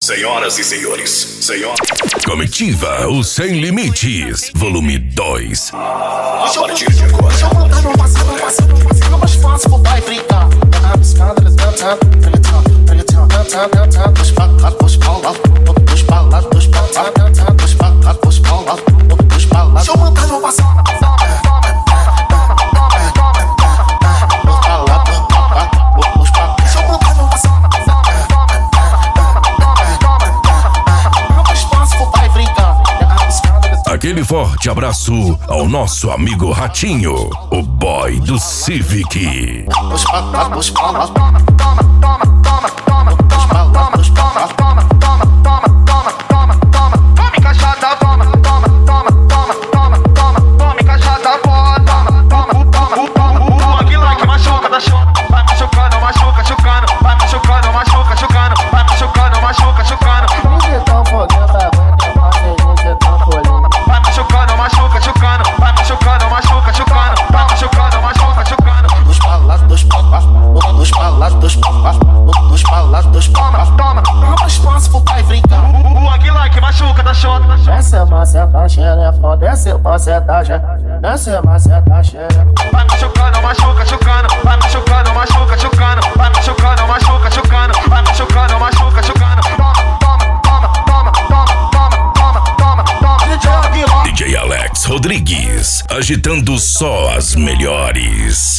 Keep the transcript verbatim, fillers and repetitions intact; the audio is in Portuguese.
Senhoras e senhores, senhor... Comitiva, o Sem Limites, volume dois. A partir de agora... Deixa eu montar no passado, no passado, no passado. Mais fácil, vai brincar. Dos palas, dos palas, dos palas, dos palas, dos palas. Deixa eu montar no passado. Aquele forte abraço ao nosso amigo Ratinho, o boy do Civic. Dos palas, dos palas, toma, toma, toma, toma, toma, dos palas, dos palas, toma, toma, toma, toma, toma, toma, toma encaixada, toma, toma, toma, toma, toma, toma, toma encaixada, toma, toma, toma, toma, aquilo lá que machuca, da chuva, vai machucando, machuca, chucando, vai machucando, machuca, chucando, vai machucando, machuca, chucando. Você tão fodendo, você tão fodendo. Vai machucando, machuca, chucando, vai machucando, machuca, chucando, vai machucando, machuca, chucando. Dos palas, dos palas, dos palas, dos palas, dos palas, dos palas, toma, toma espaço pro pai brincar. O Aguilar que machuca da chota. Desce a maceta, xerefa, desce a maceta, desce a maceta, xerefa. Vai machucando, machuca, chucando, vai machucando, machuca, chucando, vai machucando, machuca, chucando, vai machucando, machuca, chucando. Toma, toma, toma, toma, toma, toma, toma, toma. D J Aguilar. D J Alex Rodrigues, agitando só as melhores.